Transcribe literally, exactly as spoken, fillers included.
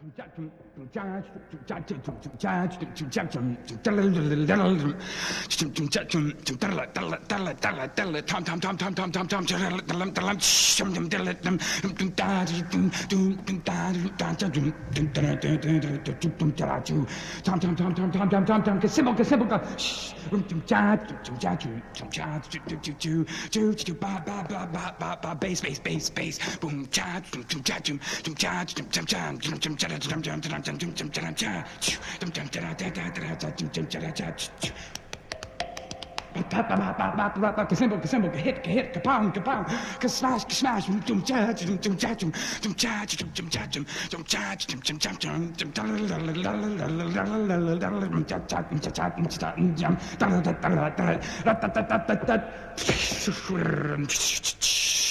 Bass, bass, bass, bass, boom, cha, chum, chum, cha, chum, chum, cha, chum, chum, cha, chum, chum, cha, chum, chum, cha, chum, chum, chum, cha, cha, chum, chum, cha, cha, cha, cha, cha, chum, chum, cha, cha, cha. Que symbol, que symbol, que hit, que hit, que pound, que pound, que smash, que smash, chum cha, chum chum cha, chum chum cha, chum chum cha, chum chum cha, chum chum cha, chum chum cha, chum cha, chum cha,